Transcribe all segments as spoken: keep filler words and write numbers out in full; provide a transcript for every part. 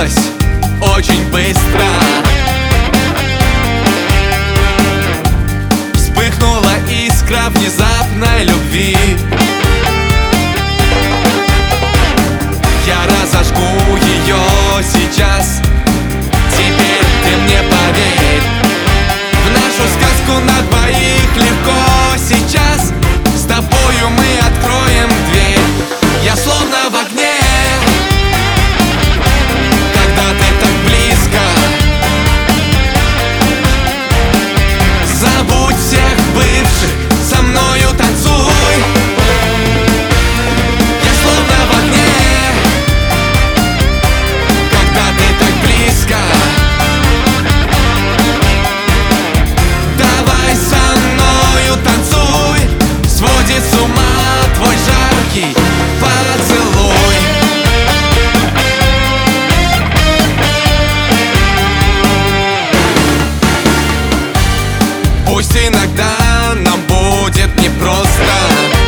случилось очень быстро. Вспыхнула искра внезапной любви. Я разожгу ее сейчас. Теперь ты мне поверь, в нашу сказку на двоих легко сейчас. С тобою мы откроем дверь. Я словно в огне, когда ты так близко. Забудь всех бывших, со мною танцуй. Я словно в огне, когда ты так близко. Давай со мною танцуй, сводит с ума твой жаркий поцелуй. Пусть иногда нам будет непросто,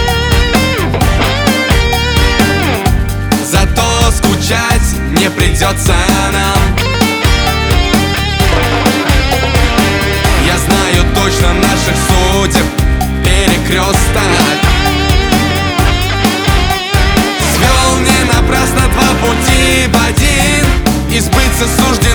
зато скучать не придется нам. Я знаю точно наших судеб перекресток. Свел не напрасно два пути в один, и сбыться суждено.